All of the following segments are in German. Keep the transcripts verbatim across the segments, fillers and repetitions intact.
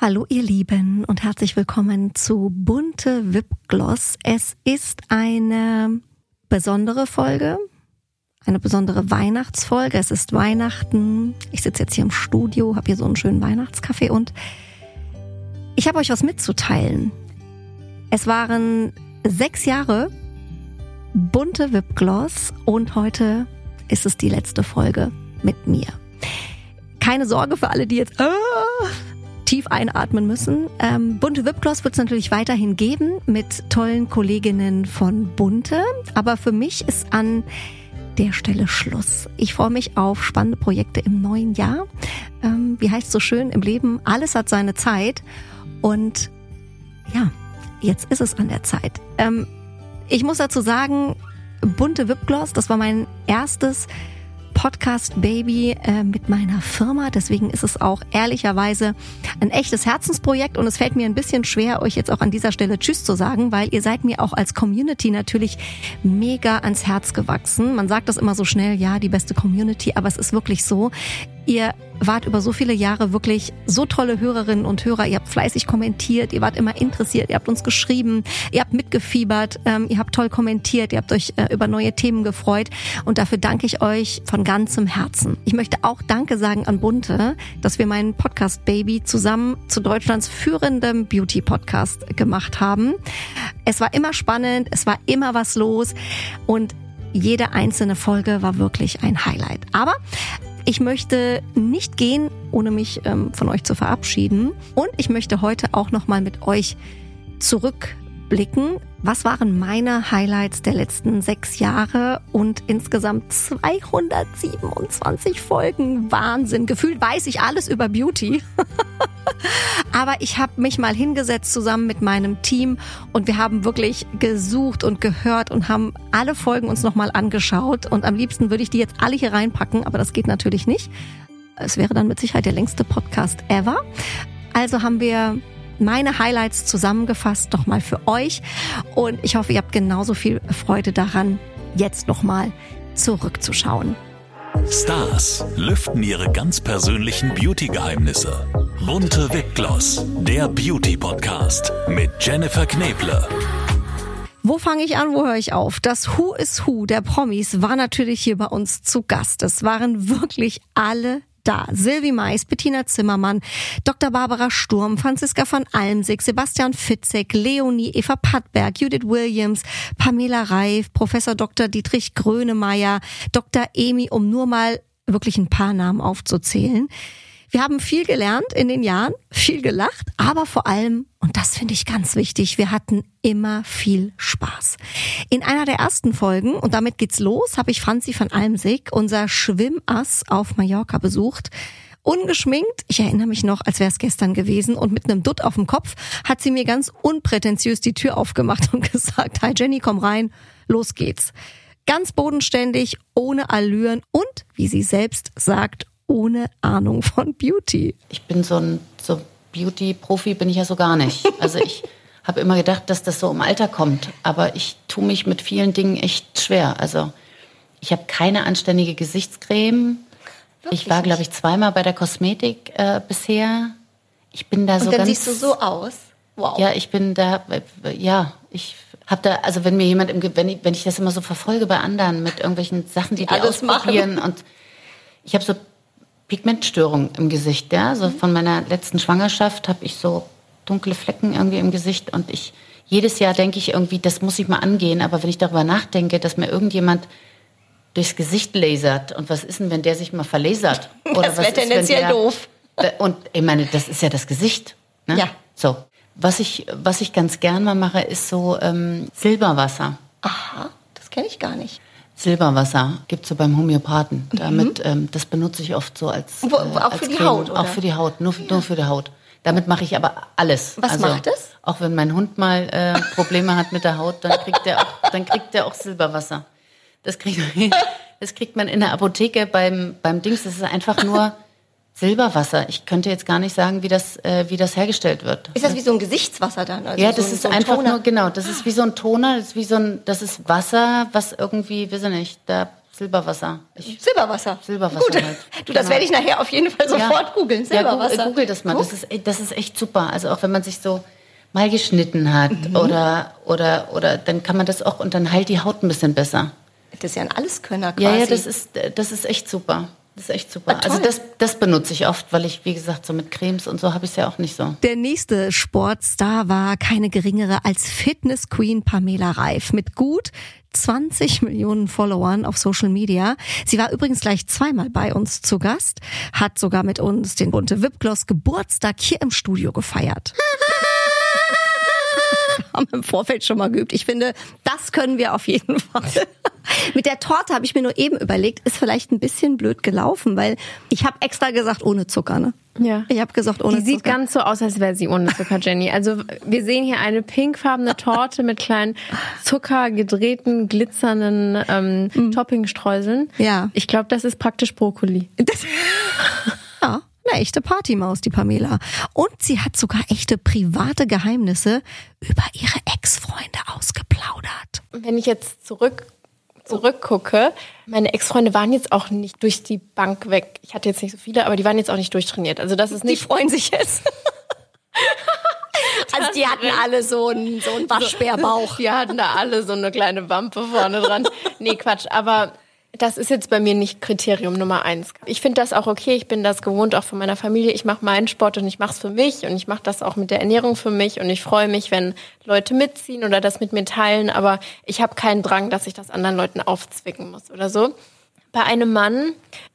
Hallo ihr Lieben und herzlich willkommen zu Bunte Wipgloss. Es ist eine besondere Folge, eine besondere Weihnachtsfolge. Es ist Weihnachten. Ich sitze jetzt hier im Studio, habe hier so einen schönen Weihnachtskaffee und ich habe euch was mitzuteilen. Es waren sechs Jahre Bunte Wipgloss und heute ist es die letzte Folge mit mir. Keine Sorge für alle, die jetzt ah, tief einatmen müssen. Ähm, Bunte Wipgloss wird es natürlich weiterhin geben mit tollen Kolleginnen von Bunte. Aber für mich ist an der Stelle Schluss. Ich freue mich auf spannende Projekte im neuen Jahr. Ähm, wie heißt es so schön im Leben? Alles hat seine Zeit. Und ja, jetzt ist es an der Zeit. Ähm, ich muss dazu sagen, Bunte Wipgloss, das war mein erstes Podcast-Baby äh, mit meiner Firma. Deswegen ist es auch ehrlicherweise ein echtes Herzensprojekt und es fällt mir ein bisschen schwer, euch jetzt auch an dieser Stelle Tschüss zu sagen, weil ihr seid mir auch als Community natürlich mega ans Herz gewachsen. Man sagt das immer so schnell, ja, die beste Community, aber es ist wirklich so. Ihr wart über so viele Jahre wirklich so tolle Hörerinnen und Hörer. Ihr habt fleißig kommentiert, ihr wart immer interessiert, ihr habt uns geschrieben, ihr habt mitgefiebert, ähm, ihr habt toll kommentiert, ihr habt euch äh, über neue Themen gefreut und dafür danke ich euch von ganzem Herzen. Ich möchte auch Danke sagen an Bunte, dass wir meinen Podcast-Baby zusammen zu Deutschlands führendem Beauty-Podcast gemacht haben. Es war immer spannend, es war immer was los und jede einzelne Folge war wirklich ein Highlight. Aber ich möchte nicht gehen, ohne mich ähm, von euch zu verabschieden. Und ich möchte heute auch nochmal mit euch zurückblicken. Was waren meine Highlights der letzten sechs Jahre und insgesamt zweihundertsiebenundzwanzig Folgen? Wahnsinn. Gefühlt weiß ich alles über Beauty. Aber ich habe mich mal hingesetzt zusammen mit meinem Team und wir haben wirklich gesucht und gehört und haben alle Folgen uns nochmal angeschaut. Und am liebsten würde ich die jetzt alle hier reinpacken, aber das geht natürlich nicht. Es wäre dann mit Sicherheit der längste Podcast ever. Also haben wir meine Highlights zusammengefasst nochmal für euch und ich hoffe, ihr habt genauso viel Freude daran, jetzt nochmal zurückzuschauen. Stars lüften ihre ganz persönlichen Beauty-Geheimnisse. Bunte Wipgloss, der Beauty-Podcast mit Jennifer Kneble. Wo fange ich an, wo höre ich auf? Das Who is Who der Promis war natürlich hier bei uns zu Gast. Es waren wirklich alle da. Sylvie Mais, Bettina Zimmermann, Doktor Barbara Sturm, Franziska von Almsick, Sebastian Fitzek, Leonie, Eva Pattberg, Judith Williams, Pamela Reif, Professor Doktor Dietrich Grönemeyer, Doktor Emi, um nur mal wirklich ein paar Namen aufzuzählen. Wir haben viel gelernt in den Jahren, viel gelacht, aber vor allem, und das finde ich ganz wichtig, wir hatten immer viel Spaß. In einer der ersten Folgen, und damit geht's los, habe ich Franzi von Almsick, unser Schwimmass auf Mallorca, besucht. Ungeschminkt, ich erinnere mich noch, als wäre es gestern gewesen, und mit einem Dutt auf dem Kopf hat sie mir ganz unprätentiös die Tür aufgemacht und gesagt, hi Jenny, komm rein, los geht's. Ganz bodenständig, ohne Allüren und, wie sie selbst sagt, ohne Ahnung von Beauty. Ich bin so ein so Beauty-Profi, bin ich ja so gar nicht. Also ich habe immer gedacht, dass das so im Alter kommt. Aber ich tue mich mit vielen Dingen echt schwer. Also ich habe keine anständige Gesichtscreme. Wirklich? Ich war, glaube ich, zweimal bei der Kosmetik äh, bisher. Ich bin da Und so dann ganz... siehst du so aus? Wow. Ja, ich bin da... Äh, ja, ich habe da... Also wenn mir jemand... Im, wenn, ich, wenn ich das immer so verfolge bei anderen mit irgendwelchen Sachen, die die, die ausprobieren. Machen. Und ich habe so Pigmentstörung im Gesicht, ja. Also von meiner letzten Schwangerschaft habe ich so dunkle Flecken irgendwie im Gesicht und ich jedes Jahr denke ich irgendwie, das muss ich mal angehen. Aber wenn ich darüber nachdenke, dass mir irgendjemand durchs Gesicht lasert und was ist denn, wenn der sich mal verlasert? Oder das wäre tendenziell doof. Und ich meine, das ist ja das Gesicht. Ne? Ja. So, was ich was ich ganz gern mal mache, ist so ähm, Silberwasser. Aha, das kenne ich gar nicht. Silberwasser gibt's so beim Homöopathen. Damit, mhm. ähm, das benutze ich oft so als, Wo, auch als für die Creme. Haut, oder? Auch für die Haut, nur, nur für die Haut. Damit mache ich aber alles. Was also, macht es? Auch wenn mein Hund mal äh, Probleme hat mit der Haut, dann kriegt der auch, dann kriegt der auch Silberwasser. Das kriegt, das kriegt man in der Apotheke beim beim Dings. Das ist einfach nur Silberwasser. Ich könnte jetzt gar nicht sagen, wie das äh, wie das hergestellt wird. Ist das wie so ein Gesichtswasser dann? Also ja, so das ein, ist so ein einfach Toner? nur genau. Das ist wie so ein Toner. Das ist wie so ein, das ist Wasser, was irgendwie, weiß ich nicht, da Silberwasser. Ich, Silberwasser. Silberwasser Gut. halt. Du, das Genau. werde ich nachher auf jeden Fall sofort Ja. googeln. Silberwasser. Ja, google das mal. Das ist, das ist echt super. Also auch wenn man sich so mal geschnitten hat mhm. oder, oder, oder dann kann man das auch und dann heilt die Haut ein bisschen besser. Das ist ja ein Alleskönner quasi. Ja, ja, das ist, das ist echt super. Das ist echt super. Ah, also das, das benutze ich oft, weil ich, wie gesagt, so mit Cremes und so habe ich es ja auch nicht so. Der nächste Sportstar war keine geringere als Fitness-Queen Pamela Reif mit gut zwanzig Millionen Followern auf Social Media. Sie war übrigens gleich zweimal bei uns zu Gast, hat sogar mit uns den Bunte Wipgloss Geburtstag hier im Studio gefeiert. Haben im Vorfeld schon mal geübt. Ich finde, das können wir auf jeden Fall. Mit der Torte habe ich mir nur eben überlegt, ist vielleicht ein bisschen blöd gelaufen, weil ich habe extra gesagt, ohne Zucker, ne? Ja. Ich habe gesagt, ohne Die Zucker. sieht ganz so aus, als wäre sie ohne Zucker, Jenny. Also wir sehen hier eine pinkfarbene Torte mit kleinen zuckergedrehten, glitzernden ähm, mm. Toppingstreuseln. Ja. Ich glaube, das ist praktisch Brokkoli. Das ja. Eine echte Partymaus, die Pamela. Und sie hat sogar echte private Geheimnisse über ihre Ex-Freunde ausgeplaudert. Wenn ich jetzt zurück zurückgucke, meine Ex-Freunde waren jetzt auch nicht durch die Bank weg. Ich hatte jetzt nicht so viele, aber die waren jetzt auch nicht durchtrainiert. Also das ist nicht. Die freuen sich jetzt. Also die hatten alle so einen, so einen Waschbärbauch. Die hatten da alle so eine kleine Wampe vorne dran. Nee, Quatsch. Aber das ist jetzt bei mir nicht Kriterium Nummer eins. Ich finde das auch okay. Ich bin das gewohnt, auch von meiner Familie. Ich mache meinen Sport und ich mache es für mich. Und ich mache das auch mit der Ernährung für mich. Und ich freue mich, wenn Leute mitziehen oder das mit mir teilen. Aber ich habe keinen Drang, dass ich das anderen Leuten aufzwicken muss oder so. Bei einem Mann,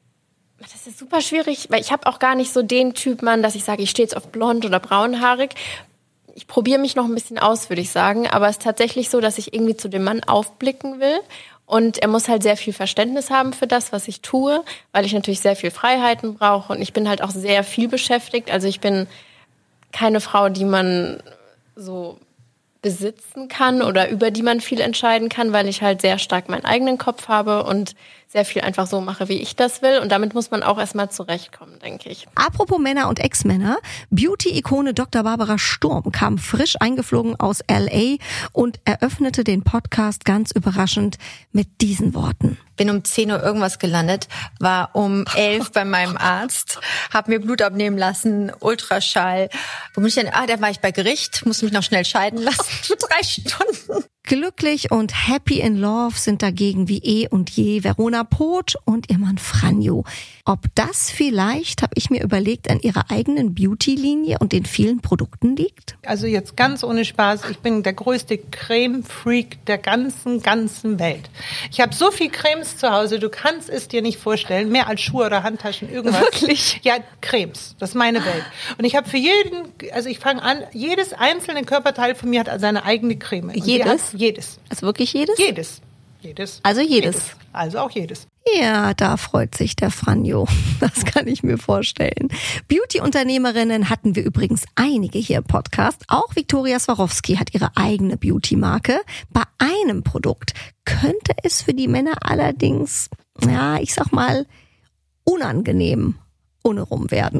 das ist super schwierig, weil ich habe auch gar nicht so den Typ Mann, dass ich sage, ich stehe jetzt auf blond oder braunhaarig. Ich probiere mich noch ein bisschen aus, würde ich sagen. Aber es ist tatsächlich so, dass ich irgendwie zu dem Mann aufblicken will. Und er muss halt sehr viel Verständnis haben für das, was ich tue, weil ich natürlich sehr viel Freiheiten brauche. Und ich bin halt auch sehr viel beschäftigt. Also ich bin keine Frau, die man so besitzen kann oder über die man viel entscheiden kann, weil ich halt sehr stark meinen eigenen Kopf habe und sehr viel einfach so mache, wie ich das will. Und damit muss man auch erstmal zurechtkommen, denke ich. Apropos Männer und Ex-Männer, Beauty-Ikone Doktor Barbara Sturm kam frisch eingeflogen aus L A und eröffnete den Podcast ganz überraschend mit diesen Worten. Bin um zehn Uhr irgendwas gelandet, war um elf bei meinem Arzt, habe mir Blut abnehmen lassen, Ultraschall. Wo bin ich denn? Ah, da war ich bei Gericht, musste mich noch schnell scheiden lassen für drei Stunden. Glücklich und happy in love sind dagegen wie eh und je Verona Poth und ihr Mann Franjo. Ob das vielleicht, habe ich mir überlegt, an ihrer eigenen Beauty-Linie und den vielen Produkten liegt? Also jetzt ganz ohne Spaß, ich bin der größte Creme-Freak der ganzen, ganzen Welt. Ich habe so viel Cremes zu Hause, du kannst es dir nicht vorstellen, mehr als Schuhe oder Handtaschen, irgendwas. Wirklich? Ja, Cremes, das ist meine Welt. Und ich habe für jeden, also ich fange an, jedes einzelne Körperteil von mir hat seine eigene Creme. Und jedes? Jedes. Also wirklich jedes? Jedes. Jedes. Also jedes. jedes. Also auch jedes. Ja, da freut sich der Franjo. Das kann ich mir vorstellen. Beauty-Unternehmerinnen hatten wir übrigens einige hier im Podcast. Auch Viktoria Swarovski hat ihre eigene Beauty-Marke. Bei einem Produkt könnte es für die Männer allerdings, ja, ich sag mal, unangenehm ohne rum werden.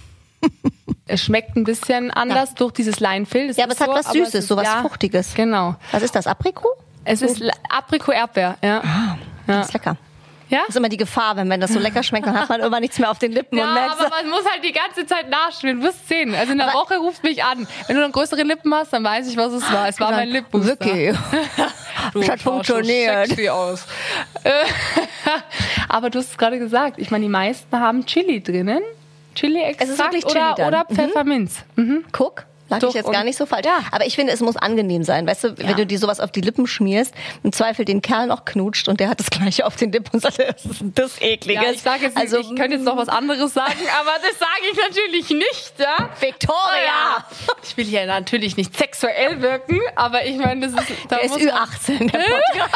Es schmeckt ein bisschen anders ja. durch dieses Leinfil. Ja, aber es hat so, was Süßes, so was ja, Fruchtiges. Genau. Was ist das, Aprikot? Es so. ist Aprikot-Erdbeer, ja. Ah, das ja. ist lecker. Ja? Das ist immer die Gefahr, wenn, wenn das so lecker schmeckt, dann hat man immer nichts mehr auf den Lippen. Ja, und merkt, aber man muss halt die ganze Zeit nachspielen. Du wirst sehen. Also in der aber Woche rufst mich an. Wenn du dann größere Lippen hast, dann weiß ich, was es war. Es war mein Lippenbooster. Wirklich? Das hat funktioniert. So sexy aus. Aber du hast es gerade gesagt. Ich meine, die meisten haben Chili drinnen. Chili-Extrakt oder, Chili oder Pfefferminz. Mhm. Mhm. Guck. Lag ich jetzt gar nicht so falsch. Ja. Aber ich finde, es muss angenehm sein. Weißt du, ja. wenn du dir sowas auf die Lippen schmierst, im Zweifel den Kerl noch knutscht und der hat das Gleiche auf den Lippen und sagt, das ist das Ekliges. Ja, ich sage jetzt also, ich könnte jetzt noch was anderes sagen, aber das sage ich natürlich nicht, ja? Victoria! Ich will hier natürlich nicht sexuell wirken, aber ich meine, das ist... Da der ist Ü achtzehn, der Podcast.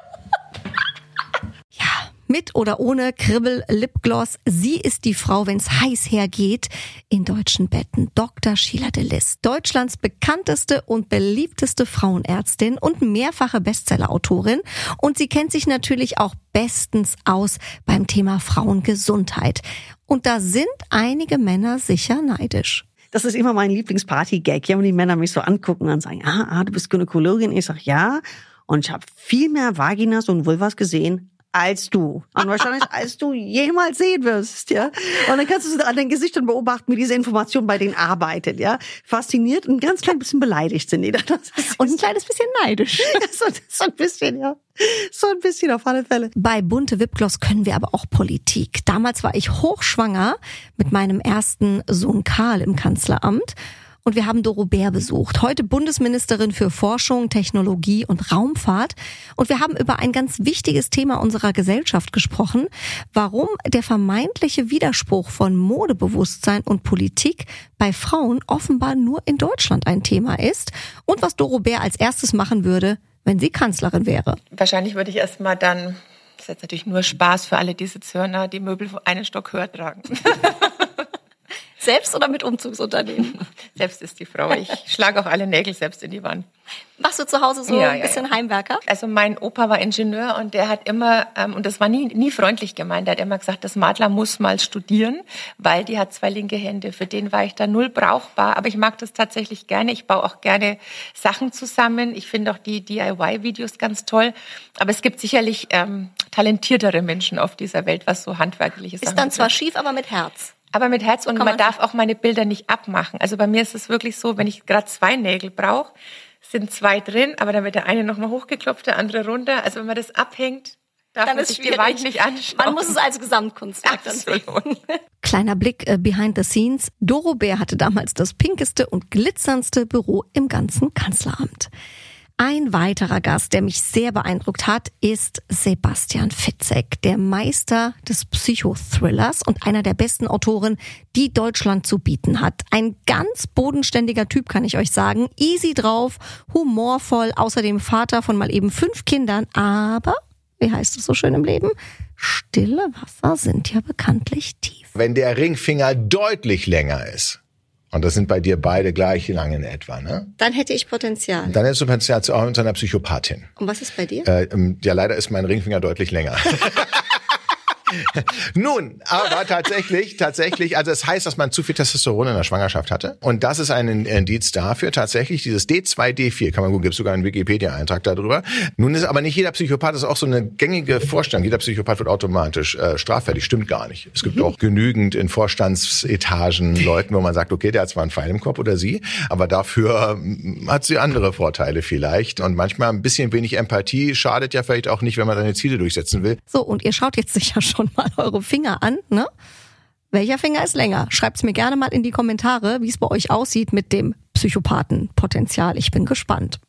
Ja. Mit oder ohne Kribbel-Lipgloss. Sie ist die Frau, wenn's heiß hergeht, in deutschen Betten. Doktor Sheila de Lis. Deutschlands bekannteste und beliebteste Frauenärztin und mehrfache Bestsellerautorin. Und sie kennt sich natürlich auch bestens aus beim Thema Frauengesundheit. Und da sind einige Männer sicher neidisch. Das ist immer mein Lieblingsparty-Gag. Ja, wenn die Männer mich so angucken und sagen, ah, ah du bist Gynäkologin. Ich sag ja. Und ich habe viel mehr Vaginas und Vulvas gesehen als du. Und wahrscheinlich als du jemals sehen wirst, ja. Und dann kannst du an den Gesichtern beobachten, wie diese Information bei denen arbeitet, ja. Fasziniert und ein ganz klein bisschen beleidigt sind die dann. Und ein kleines bisschen neidisch. so, so ein bisschen, ja. So ein bisschen auf alle Fälle. Bei Bunte Wipgloss können wir aber auch Politik. Damals war ich hochschwanger mit meinem ersten Sohn Karl im Kanzleramt. Und wir haben Doro Bär besucht, heute Bundesministerin für Forschung, Technologie und Raumfahrt. Und wir haben über ein ganz wichtiges Thema unserer Gesellschaft gesprochen, warum der vermeintliche Widerspruch von Modebewusstsein und Politik bei Frauen offenbar nur in Deutschland ein Thema ist und was Doro Bär als erstes machen würde, wenn sie Kanzlerin wäre. Wahrscheinlich würde ich erstmal dann, das ist jetzt natürlich nur Spaß für alle, die Sitzhörner, die Möbel einen Stock höher tragen. Selbst oder mit Umzugsunternehmen? Selbst ist die Frau. Ich schlage auch alle Nägel selbst in die Wand. Machst du zu Hause so ja, ein bisschen ja, ja. Heimwerker? Also mein Opa war Ingenieur und der hat immer, ähm, und das war nie, nie freundlich gemeint, der hat immer gesagt, das Madler muss mal studieren, weil die hat zwei linke Hände. Für den war ich da null brauchbar, aber ich mag das tatsächlich gerne. Ich baue auch gerne Sachen zusammen. Ich finde auch die D I Y-Videos ganz toll. Aber es gibt sicherlich ähm, talentiertere Menschen auf dieser Welt, was so handwerkliche Sachen Ist dann zwar betrifft. schief, aber mit Herz. Aber mit Herz, und Kann man man darf auch meine Bilder nicht abmachen. Also bei mir ist es wirklich so, wenn ich gerade zwei Nägel brauche, sind zwei drin, aber dann wird der eine nochmal hochgeklopft, der andere runter. Also wenn man das abhängt, darf Dann man ist sich die schwierig. Wand nicht anschauen. Man muss es als Gesamtkunstwerk dann sehen. Absolut. Kleiner Blick äh, behind the scenes. Doro Bär hatte damals das pinkeste und glitzerndste Büro im ganzen Kanzleramt. Ein weiterer Gast, der mich sehr beeindruckt hat, ist Sebastian Fitzek, der Meister des Psychothrillers und einer der besten Autoren, die Deutschland zu bieten hat. Ein ganz bodenständiger Typ, kann ich euch sagen. Easy drauf, humorvoll, außerdem Vater von mal eben fünf Kindern. Aber, wie heißt es so schön im Leben? Stille Wasser sind ja bekanntlich tief. Wenn der Ringfinger deutlich länger ist, und das sind bei dir beide gleich lang in etwa, ne? Dann hätte ich Potenzial. Dann hättest du Potenzial zu auch mit einer Psychopathin. Und was ist bei dir? Äh, ja, leider ist mein Ringfinger deutlich länger. Nun, aber tatsächlich, tatsächlich, also es das heißt, dass man zu viel Testosteron in der Schwangerschaft hatte. Und das ist ein Indiz dafür, tatsächlich dieses D zwei D vier, kann man gucken, gibt sogar einen Wikipedia-Eintrag darüber. Nun ist aber nicht jeder Psychopath, das ist auch so eine gängige Vorstellung, jeder Psychopath wird automatisch äh, straffällig. Stimmt gar nicht. Es gibt mhm. auch genügend in Vorstandsetagen Leuten, wo man sagt, okay, der hat zwar einen Pfeil im Kopf oder sie, aber dafür äh, hat sie andere Vorteile vielleicht. Und manchmal ein bisschen wenig Empathie schadet ja vielleicht auch nicht, wenn man seine Ziele durchsetzen will. So, und ihr schaut jetzt sicher schon schon mal eure Finger an, ne? Welcher Finger ist länger? Schreibt's mir gerne mal in die Kommentare, wie es bei euch aussieht mit dem Psychopathenpotenzial. Ich bin gespannt.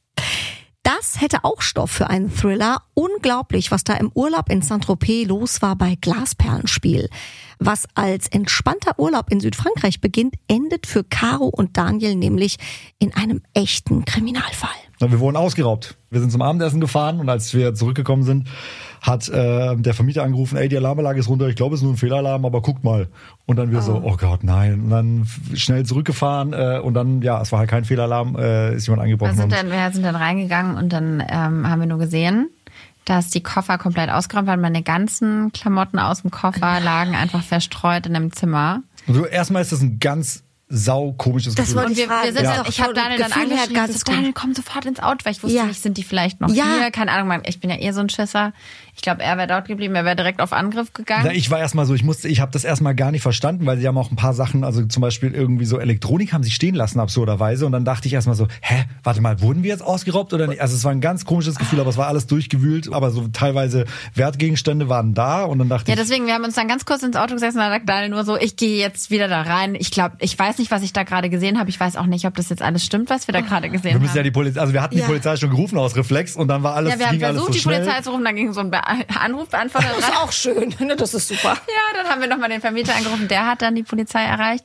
Das hätte auch Stoff für einen Thriller. Unglaublich, was da im Urlaub in Saint-Tropez los war bei Glasperlenspiel. Was als entspannter Urlaub in Südfrankreich beginnt, endet für Caro und Daniel nämlich in einem echten Kriminalfall. Wir wurden ausgeraubt. Wir sind zum Abendessen gefahren und als wir zurückgekommen sind, hat äh, der Vermieter angerufen, ey, die Alarmanlage ist runter, ich glaube, es ist nur ein Fehlalarm, aber guckt mal. Und dann wir oh. so, oh Gott, nein. Und dann schnell zurückgefahren äh, und dann, ja, es war halt kein Fehlalarm, äh, ist jemand eingebrochen. Wir sind dann, wir sind dann reingegangen und dann ähm, haben wir nur gesehen, dass die Koffer komplett ausgeräumt waren. Meine ganzen Klamotten aus dem Koffer lagen einfach verstreut in einem Zimmer. Also erstmal ist das ein ganz sau komisches das Gefühl. Und wir, wir sind ja. dann, ich habe Daniel dann angeschrieben, so, Daniel, komm sofort ins Auto, weil ich wusste ja. nicht, sind die vielleicht noch ja. hier? Keine Ahnung, ich bin ja eh so ein Schisser. Ich glaube, er wäre dort geblieben, er wäre direkt auf Angriff gegangen. Ja, ich war erstmal so, ich musste, ich habe das erstmal gar nicht verstanden, weil sie haben auch ein paar Sachen, also zum Beispiel irgendwie so Elektronik haben sie stehen lassen, absurderweise. Und dann dachte ich erstmal so, hä, warte mal, wurden wir jetzt ausgeraubt oder nicht? Also es war ein ganz komisches Gefühl, aber es war alles durchgewühlt, aber so teilweise Wertgegenstände waren da und dann dachte ja, ich... Ja, deswegen, wir haben uns dann ganz kurz ins Auto gesessen und dann sagt Daniel nur so, ich gehe jetzt wieder da rein. Ich glaube, ich weiß nicht, was ich da gerade gesehen habe. Ich weiß auch nicht, ob das jetzt alles stimmt, was wir da gerade gesehen haben. Wir müssen ja die Polizei, also wir hatten ja. die Polizei schon gerufen aus Reflex und dann war alles, ja, wir ging haben versucht, alles so die schnell. Polizei zu rufen, dann ging so ein Be- Anrufbeantworter dran. Das ist auch schön, das ist super. Ja, dann haben wir nochmal den Vermieter angerufen, der hat dann die Polizei erreicht.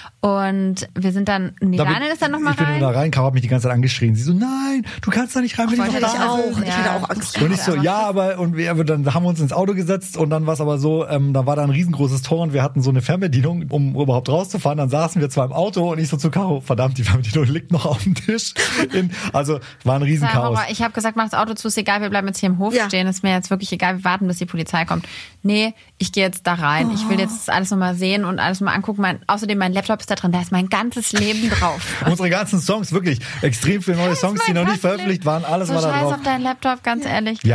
Und wir sind dann, nee, Damit, Daniel ist dann nochmal rein. Ich bin nur da rein, Caro hat mich die ganze Zeit angeschrien. Sie so, nein, du kannst da nicht rein, wenn Ach, ich noch wollte da ich bin. auch. Ich hatte auch Angst. Und ich so, ja, aber, und wir, dann haben wir uns ins Auto gesetzt und dann war es aber so, ähm, da war da ein riesengroßes Tor und wir hatten so eine Fernbedienung, um überhaupt rauszufahren. Dann saßen wir zwar im Auto und ich so zu Caro, verdammt, die Fernbedienung liegt noch auf dem Tisch. In, also, war ein Riesenchaos. Ich habe gesagt, mach das Auto zu, ist egal, wir bleiben jetzt hier im Hof ja. stehen, ist mir jetzt wirklich egal, wir warten, bis die Polizei kommt. Nee, ich gehe jetzt da rein. Oh. Ich will jetzt alles nochmal sehen und alles mal angucken. Mein, außerdem, mein Laptop ist da drin, da ist mein ganzes Leben drauf. Unsere ganzen Songs, wirklich extrem viele neue Songs, die noch nicht veröffentlicht waren, alles so war da drauf. Scheiß auf deinen Laptop, ganz ehrlich. Ja,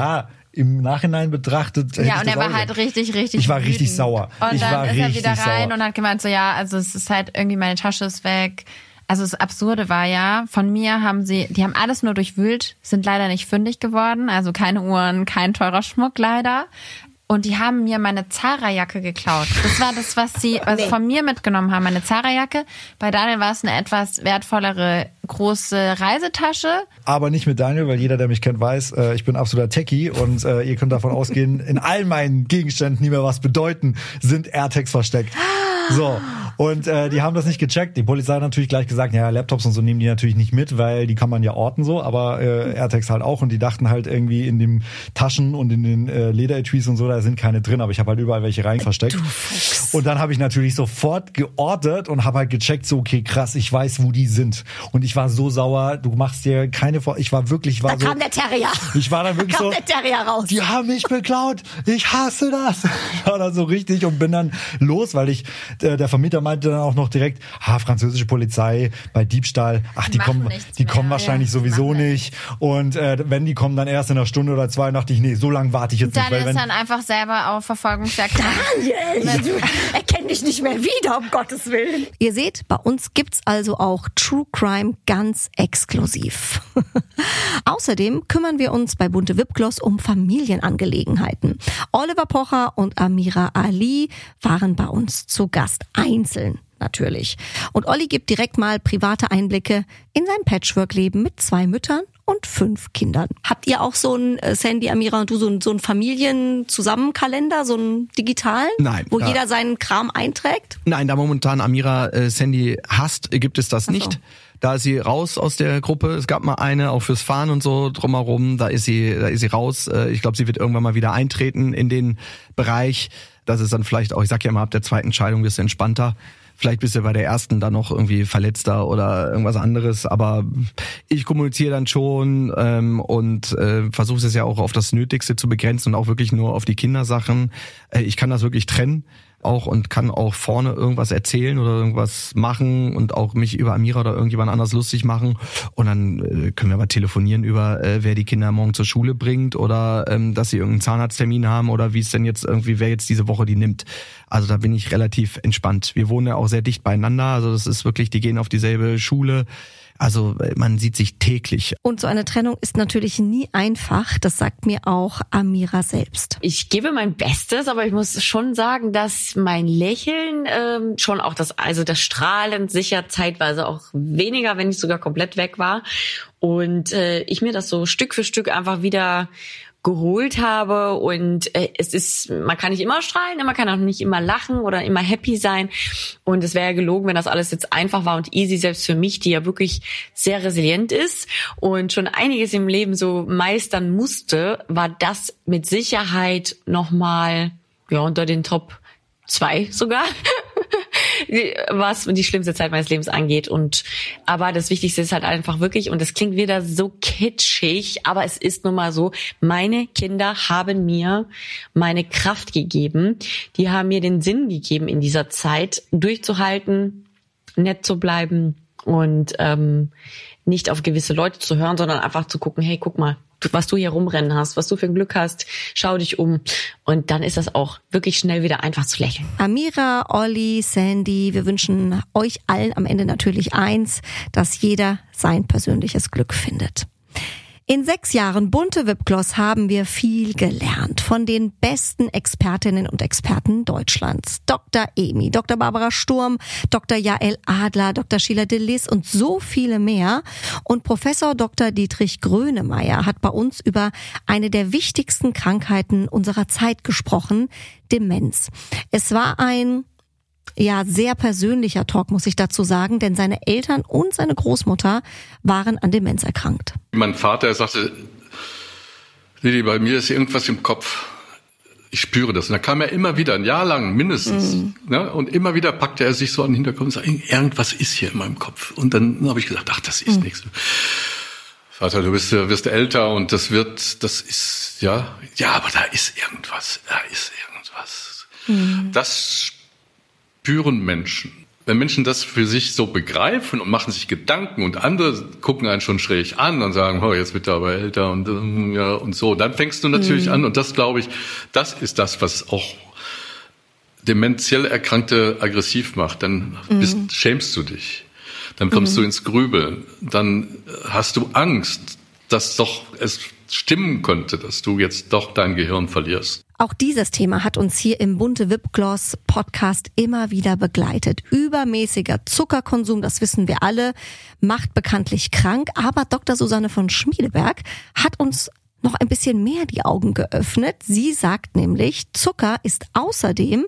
im Nachhinein betrachtet. Ja, und er war halt richtig, richtig Ich war wütend. richtig sauer. Und ich dann war ist er richtig wieder rein sauer. und hat gemeint so, ja, also es ist halt irgendwie, meine Tasche ist weg. Also das Absurde war ja, von mir haben sie, die haben alles nur durchwühlt, sind leider nicht fündig geworden, also keine Uhren, kein teurer Schmuck leider. Und die haben mir meine Zara-Jacke geklaut. Das war das, was sie was nee. von mir mitgenommen haben, meine Zara-Jacke. Bei Daniel war es eine etwas wertvollere große Reisetasche. Aber nicht mit Daniel, weil jeder, der mich kennt, weiß, äh, ich bin absoluter Techie und äh, ihr könnt davon ausgehen, in all meinen Gegenständen, die mir was bedeuten, sind AirTags versteckt. So, und äh, die haben das nicht gecheckt. Die Polizei hat natürlich gleich gesagt, ja, Laptops und so nehmen die natürlich nicht mit, weil die kann man ja orten so, aber äh, AirTags halt auch. Und die dachten halt irgendwie in den Taschen und in den äh, Lederetuis und so, da sind keine drin, aber ich habe halt überall welche rein versteckt. Und dann habe ich natürlich sofort geortet und habe halt gecheckt, so okay, krass, ich weiß, wo die sind. Und ich war so sauer, du machst dir keine Vor... Ich war wirklich... War da so, kam der Terrier. Ich war dann wirklich da kam so... der Terrier raus. Die haben mich beklaut. Ich hasse das. Ich war dann so richtig und bin dann los, weil ich... Der, der Vermieter meinte dann auch noch direkt, ah, französische Polizei bei Diebstahl, ach, die, die kommen die mehr. kommen wahrscheinlich ja, sowieso nicht. Und äh, wenn die kommen, dann erst in einer Stunde oder zwei. Und dachte ich, nee, so lange warte ich jetzt dann nicht. Weil ist wenn, dann einfach selber auf Verfolgungsjagd. Daniel, du erkenn dich nicht mehr wieder, um Gottes Willen. Ihr seht, bei uns gibt's also auch True Crime ganz exklusiv. Außerdem kümmern wir uns bei Bunte Wipgloss um Familienangelegenheiten. Oliver Pocher und Amira Ali waren bei uns zu Gast, einzeln natürlich. Und Olli gibt direkt mal private Einblicke in sein Patchwork-Leben mit zwei Müttern und fünf Kindern. Habt ihr auch so ein, äh, Sandy, Amira und du, so ein, so ein Familienzusammenkalender, so einen digitalen? Nein. Wo ja. jeder seinen Kram einträgt? Nein, da momentan Amira äh, Sandy hasst, gibt es das nicht. Da ist sie raus aus der Gruppe. Es gab mal eine, auch fürs Fahren und so drumherum. Da ist sie, da ist sie raus. Ich glaube, sie wird irgendwann mal wieder eintreten in den Bereich. Das ist dann vielleicht auch, ich sag ja immer, ab der zweiten Scheidung bist du entspannter. Vielleicht bist du bei der ersten dann noch irgendwie verletzter oder irgendwas anderes. Aber ich kommuniziere dann schon ähm, und äh, versuche es ja auch auf das Nötigste zu begrenzen und auch wirklich nur auf die Kindersachen. Äh, ich kann das wirklich trennen. Auch und kann auch vorne irgendwas erzählen oder irgendwas machen und auch mich über Amira oder irgendjemand anders lustig machen und dann äh, können wir mal telefonieren über äh, wer die Kinder morgen zur Schule bringt oder ähm, dass sie irgendeinen Zahnarzttermin haben oder wie es denn jetzt irgendwie, wer jetzt diese Woche die nimmt. Also da bin ich relativ entspannt. Wir wohnen ja auch sehr dicht beieinander, also das ist wirklich, die gehen auf dieselbe Schule. Also man sieht sich täglich. Und so eine Trennung ist natürlich nie einfach. Das sagt mir auch Amira selbst. Ich gebe mein Bestes, aber ich muss schon sagen, dass mein Lächeln ähm, schon auch das, also das Strahlen sicher zeitweise auch weniger, wenn nicht sogar komplett weg war. Und äh, ich mir das so Stück für Stück einfach wieder geholt habe und äh, es ist, man kann nicht immer strahlen, man kann auch nicht immer lachen oder immer happy sein und es wäre ja gelogen, wenn das alles jetzt einfach war und easy, selbst für mich, die ja wirklich sehr resilient ist und schon einiges im Leben so meistern musste, war das mit Sicherheit nochmal ja unter den Top zwei sogar. Was die schlimmste Zeit meines Lebens angeht. Und aber das Wichtigste ist halt einfach wirklich, und das klingt wieder so kitschig, aber es ist nun mal so, meine Kinder haben mir meine Kraft gegeben. Die haben mir den Sinn gegeben, in dieser Zeit durchzuhalten, nett zu bleiben und ähm, nicht auf gewisse Leute zu hören, sondern einfach zu gucken, hey, guck mal, was du hier rumrennen hast, was du für ein Glück hast, schau dich um. Und dann ist das auch wirklich schnell wieder einfach zu lächeln. Amira, Olli, Sandy, wir wünschen euch allen am Ende natürlich eins, dass jeder sein persönliches Glück findet. In sechs Jahren Bunte Wipgloss haben wir viel gelernt von den besten Expertinnen und Experten Deutschlands. Doktor Emi, Doktor Barbara Sturm, Doktor Jael Adler, Doktor Sheila de Lis und so viele mehr. Und Professor Doktor Dietrich Grönemeyer hat bei uns über eine der wichtigsten Krankheiten unserer Zeit gesprochen, Demenz. Es war ein ja, sehr persönlicher Talk, muss ich dazu sagen, denn seine Eltern und seine Großmutter waren an Demenz erkrankt. Mein Vater sagte, Lili, bei mir ist irgendwas im Kopf. Ich spüre das. Und da kam er immer wieder, ein Jahr lang mindestens. Mm. Ne? Und immer wieder packte er sich so an den Hinterkopf und sagte, irgendwas ist hier in meinem Kopf. Und dann habe ich gesagt, ach, das ist mm. nichts. Vater, du bist, wirst älter und das wird, das ist, ja, ja, aber da ist irgendwas, da ist irgendwas. Mm. Das spüren Menschen. wenn Menschen das für sich so begreifen und machen sich Gedanken und andere gucken einen schon schräg an und sagen, oh, jetzt wird er aber älter und, ja, und so, dann fängst du natürlich mhm. an und das, glaube ich, das ist das, was auch dementiell Erkrankte aggressiv macht. Dann bist, mhm. schämst du dich. Dann kommst mhm. du ins Grübeln. Dann hast du Angst, dass doch es stimmen könnte, dass du jetzt doch dein Gehirn verlierst. Auch dieses Thema hat uns hier im Bunte Wipgloss Podcast immer wieder begleitet. Übermäßiger Zuckerkonsum, das wissen wir alle, macht bekanntlich krank. Aber Doktor Susanne von Schmiedeberg hat uns noch ein bisschen mehr die Augen geöffnet. Sie sagt nämlich, Zucker ist außerdem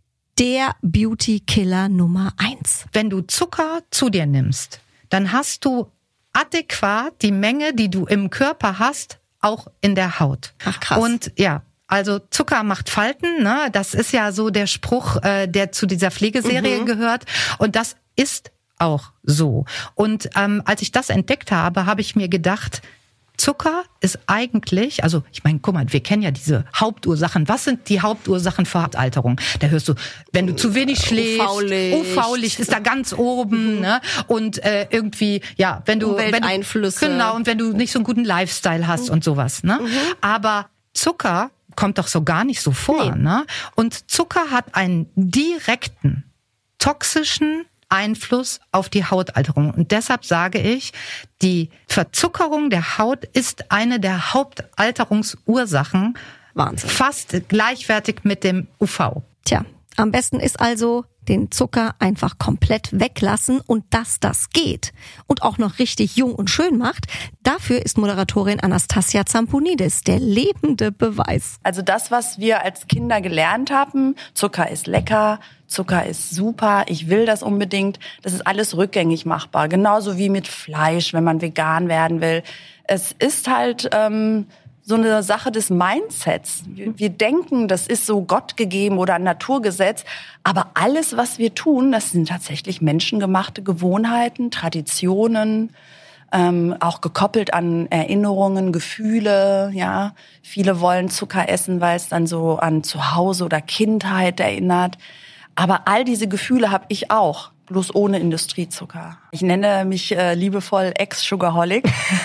der Beauty-Killer Nummer eins. Wenn du Zucker zu dir nimmst, dann hast du adäquat die Menge, die du im Körper hast, auch in der Haut. Ach krass. Und ja, also Zucker macht Falten, ne? Das ist ja so der Spruch, äh, der zu dieser Pflegeserie mhm. gehört. Und das ist auch so. Und ähm, als ich das entdeckt habe, habe ich mir gedacht, Zucker ist eigentlich, also ich meine, guck mal, wir kennen ja diese Hauptursachen. Was sind die Hauptursachen für Hauptalterung? Da hörst du, wenn du zu wenig schläfst, U V-Licht, U V-Licht ist da ganz oben, mhm. ne? Und äh, irgendwie, ja, wenn du, wenn du genau, und wenn du nicht so einen guten Lifestyle hast mhm. und sowas, ne? Mhm. Aber Zucker kommt doch so gar nicht so vor, nee. ne? Und Zucker hat einen direkten toxischen Einfluss auf die Hautalterung. Und deshalb sage ich, die Verzuckerung der Haut ist eine der Hauptalterungsursachen. Wahnsinn. Fast gleichwertig mit dem U V. Tja, am besten ist also den Zucker einfach komplett weglassen und dass das geht und auch noch richtig jung und schön macht, dafür ist Moderatorin Anastasia Zamponidis der lebende Beweis. Also das, was wir als Kinder gelernt haben, Zucker ist lecker, Zucker ist super, ich will das unbedingt, das ist alles rückgängig machbar. Genauso wie mit Fleisch, wenn man vegan werden will. Es ist halt ähm, so eine Sache des Mindsets. Wir, wir denken, das ist so Gott gegeben oder ein Naturgesetz. Aber alles, was wir tun, das sind tatsächlich menschengemachte Gewohnheiten, Traditionen, ähm, auch gekoppelt an Erinnerungen, Gefühle. Ja, viele wollen Zucker essen, weil es dann so an Zuhause oder Kindheit erinnert. Aber all diese Gefühle habe ich auch, bloß ohne Industriezucker. Ich nenne mich äh, liebevoll Ex-Sugarholic.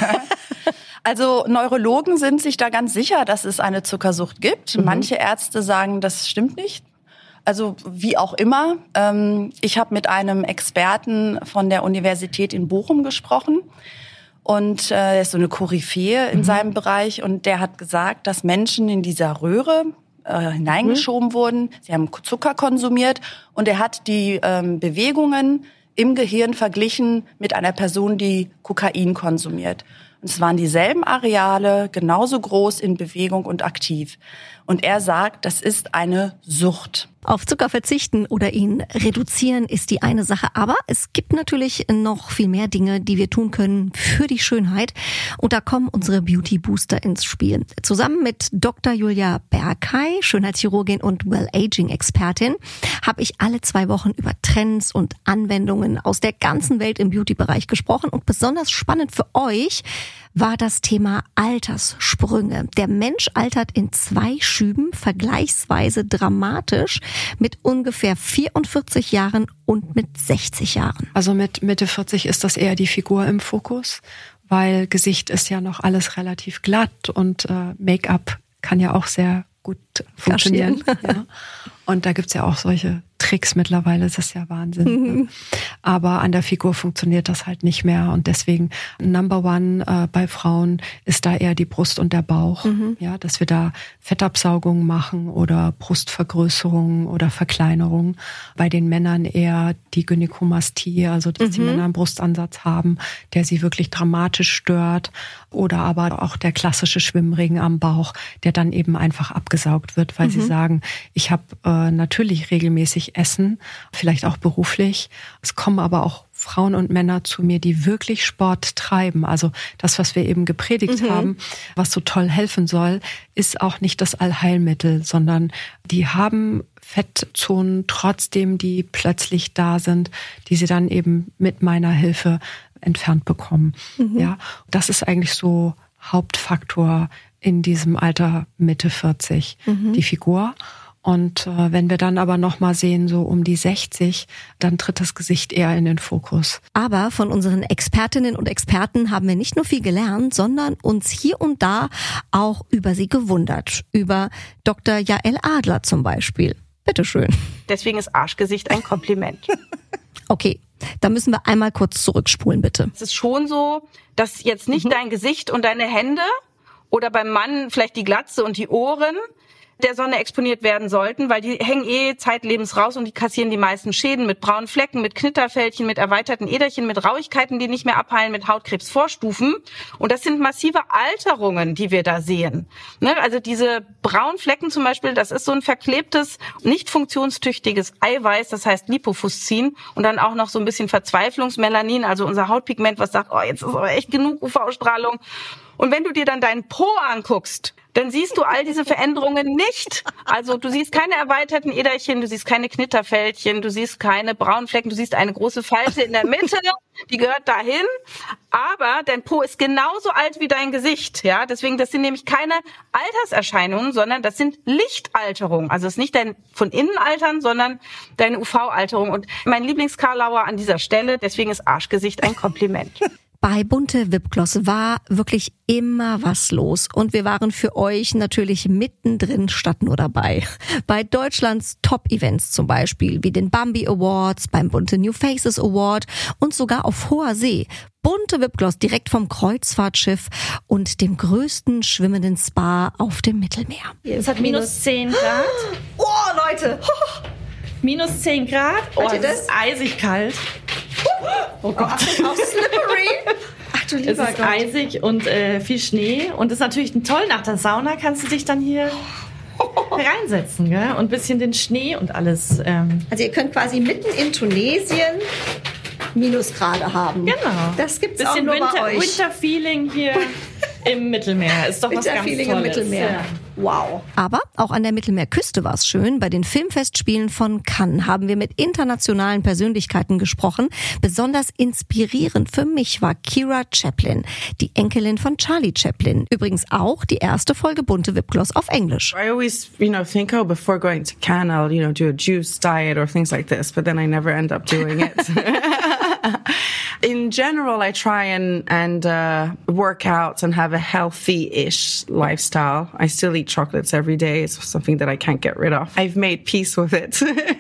Also Neurologen sind sich da ganz sicher, dass es eine Zuckersucht gibt. Mhm. Manche Ärzte sagen, das stimmt nicht. Also wie auch immer. Ähm, ich habe mit einem Experten von der Universität in Bochum gesprochen. Und äh, er ist so eine Koryphäe in mhm. seinem Bereich. Und der hat gesagt, dass Menschen in dieser Röhre äh, hineingeschoben mhm. wurden. Sie haben Zucker konsumiert. Und er hat die ähm, Bewegungen im Gehirn verglichen mit einer Person, die Kokain konsumiert. Und es waren dieselben Areale, genauso groß in Bewegung und aktiv. Und er sagt, das ist eine Sucht. Auf Zucker verzichten oder ihn reduzieren ist die eine Sache, aber es gibt natürlich noch viel mehr Dinge, die wir tun können für die Schönheit. Und da kommen unsere Beauty Booster ins Spiel. Zusammen mit Doktor Julia Berkay, Schönheitschirurgin und Well-Aging-Expertin, habe ich alle zwei Wochen über Trends und Anwendungen aus der ganzen Welt im Beauty-Bereich gesprochen. Und besonders spannend für euch war das Thema Alterssprünge. Der Mensch altert in zwei Schüben vergleichsweise dramatisch mit ungefähr vierundvierzig Jahren und mit sechzig Jahren. Also mit Mitte vierzig ist das eher die Figur im Fokus, weil Gesicht ist ja noch alles relativ glatt und äh, Make-up kann ja auch sehr gut funktionieren. Ja. Und da gibt's ja auch solche Tricks mittlerweile, das ist ja Wahnsinn. Mhm. Ne? Aber an der Figur funktioniert das halt nicht mehr und deswegen Number One äh, bei Frauen ist da eher die Brust und der Bauch, mhm. ja, dass wir da Fettabsaugungen machen oder Brustvergrößerungen oder Verkleinerungen. Bei den Männern eher die Gynäkomastie, also dass mhm. die Männer einen Brustansatz haben, der sie wirklich dramatisch stört oder aber auch der klassische Schwimmring am Bauch, der dann eben einfach abgesaugt wird, weil mhm. sie sagen, ich habe äh, natürlich regelmäßig Essen, vielleicht auch beruflich. Es kommen aber auch Frauen und Männer zu mir, die wirklich Sport treiben. Also das, was wir eben gepredigt mhm. haben, was so toll helfen soll, ist auch nicht das Allheilmittel, sondern die haben Fettzonen trotzdem, die plötzlich da sind, die sie dann eben mit meiner Hilfe entfernt bekommen. Mhm. Ja, das ist eigentlich so Hauptfaktor in diesem Alter Mitte vierzig, mhm. die Figur. Und äh, wenn wir dann aber nochmal sehen, so um die sechzig, dann tritt das Gesicht eher in den Fokus. Aber von unseren Expertinnen und Experten haben wir nicht nur viel gelernt, sondern uns hier und da auch über sie gewundert. Über Doktor Jael Adler zum Beispiel. Bitteschön. Deswegen ist Arschgesicht ein Kompliment. Okay, da müssen wir einmal kurz zurückspulen, bitte. Es ist schon so, dass jetzt nicht mhm. dein Gesicht und deine Hände oder beim Mann vielleicht die Glatze und die Ohren der Sonne exponiert werden sollten, weil die hängen eh zeitlebens raus und die kassieren die meisten Schäden mit braunen Flecken, mit Knitterfältchen, mit erweiterten Äderchen, mit Rauigkeiten, die nicht mehr abheilen, mit Hautkrebsvorstufen. Und das sind massive Alterungen, die wir da sehen. Ne? Also diese braunen Flecken zum Beispiel, das ist so ein verklebtes, nicht funktionstüchtiges Eiweiß, das heißt Lipofuscin und dann auch noch so ein bisschen Verzweiflungsmelanin, also unser Hautpigment, was sagt, oh, jetzt ist aber echt genug U V-Strahlung. Und wenn du dir dann deinen Po anguckst, dann siehst du all diese Veränderungen nicht. Also du siehst keine erweiterten Äderchen, du siehst keine Knitterfältchen, du siehst keine braunen Flecken, du siehst eine große Falte in der Mitte, die gehört dahin. Aber dein Po ist genauso alt wie dein Gesicht. Ja, deswegen, das sind nämlich keine Alterserscheinungen, sondern das sind Lichtalterungen. Also es ist nicht dein von innen altern, sondern deine U V-Alterung. Und mein Lieblings-Karlauer an dieser Stelle, deswegen ist Arschgesicht ein Kompliment. Bei Bunte Wipgloss war wirklich immer was los und wir waren für euch natürlich mittendrin statt nur dabei. Bei Deutschlands Top-Events zum Beispiel, wie den Bambi Awards, beim Bunte New Faces Award und sogar auf hoher See. Bunte Wipgloss direkt vom Kreuzfahrtschiff und dem größten schwimmenden Spa auf dem Mittelmeer. Es hat minus zehn Grad. Oh, Leute! Minus zehn Grad. Oh, es ist eisig kalt. Oh Gott, auch slippery. Ach du lieber Es ist Gott. eisig und äh, viel Schnee. Und es ist natürlich toll, nach der Sauna kannst du dich dann hier reinsetzen, gell? Und ein bisschen den Schnee und alles. Ähm. Also ihr könnt quasi mitten in Tunesien Minusgrade haben. Genau. Das gibt's bisschen auch nur Winter, bei euch. Winterfeeling hier im Mittelmeer. Ist doch was ganz Winterfeeling Tolles. im Mittelmeer. Ja. Wow. Aber auch an der Mittelmeerküste war es schön. Bei den Filmfestspielen von Cannes haben wir mit internationalen Persönlichkeiten gesprochen. Besonders inspirierend für mich war Kira Chaplin, die Enkelin von Charlie Chaplin. Übrigens auch die erste Folge Bunte Wipgloss auf Englisch. I always, you know, think, oh, before going to Cannes, I'll, you know, do a juice diet or things like this, but then I never end up doing it. In general, I try and, and uh, work out and have a healthy-ish lifestyle. I still eat chocolates every day. It's something that I can't get rid of. I've made peace with it.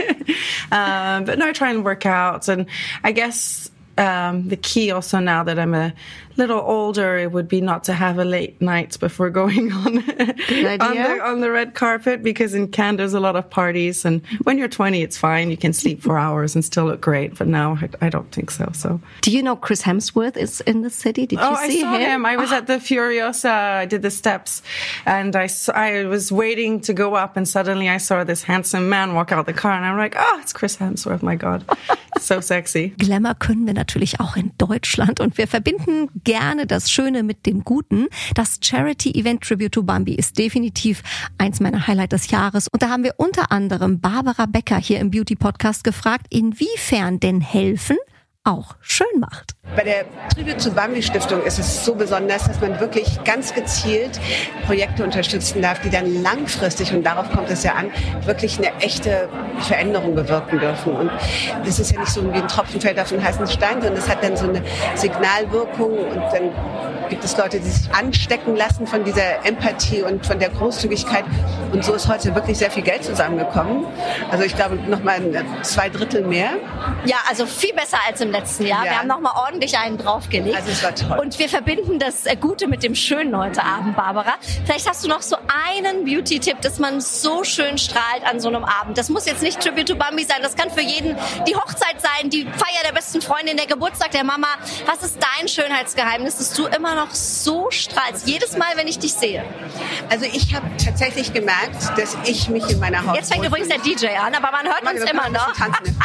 um, but no, I try and work out. And I guess um, the key also now that I'm a little older, it would be not to have a late night before going on, on, the, on the red carpet, because in Cannes there's a lot of parties. And when you're twenty, it's fine. You can sleep for hours and still look great. But now I, I don't think so. So. Do you know Chris Hemsworth is in the city? Did oh, you see I saw him? him. I was at the Furiosa. I did the steps, and I, saw, I was waiting to go up, and suddenly I saw this handsome man walk out the car, and I'm like, oh, it's Chris Hemsworth. My God, so sexy. Glamour können wir natürlich auch in Deutschland und wir verbinden gerne das Schöne mit dem Guten. Das Charity-Event Tribute to Bambi ist definitiv eins meiner Highlights des Jahres. Und da haben wir unter anderem Barbara Becker hier im Beauty-Podcast gefragt, inwiefern denn helfen auch schön macht. Bei der Tribute to Bambi Stiftung ist es so besonders, dass man wirklich ganz gezielt Projekte unterstützen darf, die dann langfristig, und darauf kommt es ja an, wirklich eine echte Veränderung bewirken dürfen. Und das ist ja nicht so wie ein Tropfen fällt auf den heißen Stein, sondern es hat dann so eine Signalwirkung und dann gibt es Leute, die sich anstecken lassen von dieser Empathie und von der Großzügigkeit. Und so ist heute wirklich sehr viel Geld zusammengekommen. Also ich glaube noch mal zwei Drittel mehr. Ja, also viel besser als im letzten Jahr. Ja. Wir haben noch mal ordentlich einen draufgelegt. Also es war toll. Und wir verbinden das Gute mit dem Schönen heute Abend, Barbara. Vielleicht hast du noch so einen Beauty-Tipp, dass man so schön strahlt an so einem Abend. Das muss jetzt nicht Tribute to Bambi sein. Das kann für jeden die Hochzeit sein, die Feier der besten Freundin, der Geburtstag der Mama. Was ist dein Schönheitsgeheimnis, dass du immer noch so strahlst? Jedes Mal, wenn ich dich sehe. Also ich habe tatsächlich gemerkt, dass ich mich in meiner Haut... Jetzt fängt übrigens der D J an, aber man hört uns immer noch.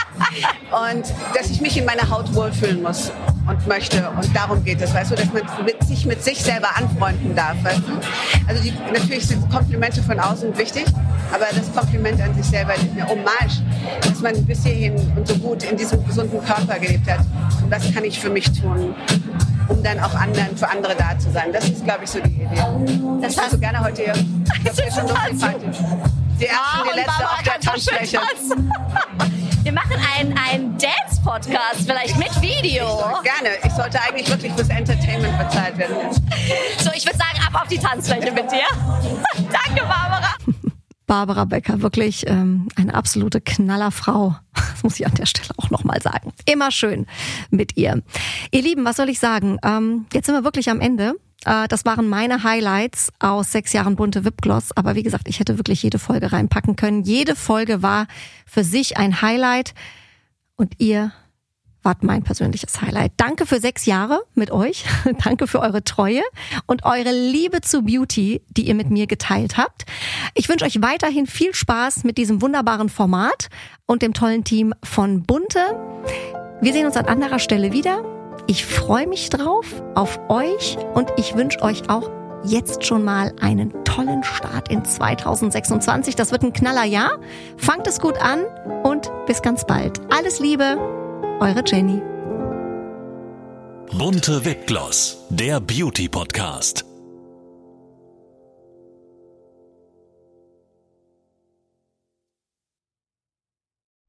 Und dass ich mich in meiner Haut wohlfühlen muss und möchte. Und darum geht es, weißt du, dass man mit sich mit sich selber anfreunden darf. Weißt du? Also die, natürlich sind Komplimente von außen wichtig, aber das Kompliment an sich selber ist eine Hommage, dass man bis hierhin und so gut in diesem gesunden Körper gelebt hat. Und das kann ich für mich tun, um dann auch anderen, für andere da zu sein. Das ist, glaube ich, so die Idee. Das hast du gerne heute hier. Das ist schon lustig. Die erste Ah, und die und letzte Barbara auf der kann so schön Tanzfläche. tanzen. Wir machen einen, einen Dance-Podcast, vielleicht mit Video. Gerne. Ich sollte eigentlich wirklich fürs Entertainment bezahlt werden. So, ich würde sagen, ab auf die Tanzfläche mit dir. Danke, Barbara. Barbara Becker, wirklich ähm, eine absolute Knallerfrau. Das muss ich an der Stelle auch nochmal sagen. Immer schön mit ihr. Ihr Lieben, was soll ich sagen? Ähm, jetzt sind wir wirklich am Ende. Äh, das waren meine Highlights aus sechs Jahren bunte Wipgloss. Aber wie gesagt, ich hätte wirklich jede Folge reinpacken können. Jede Folge war für sich ein Highlight. Und ihr wart mein persönliches Highlight. Danke für sechs Jahre mit euch. Danke für eure Treue und eure Liebe zu Beauty, die ihr mit mir geteilt habt. Ich wünsche euch weiterhin viel Spaß mit diesem wunderbaren Format und dem tollen Team von Bunte. Wir sehen uns an anderer Stelle wieder. Ich freue mich drauf, auf euch, und ich wünsche euch auch jetzt schon mal einen tollen Start in zwanzig sechsundzwanzig. Das wird ein Knallerjahr. Fangt es gut an und bis ganz bald. Alles Liebe. Eure Jenny. Bunte Wipgloss, der Beauty-Podcast.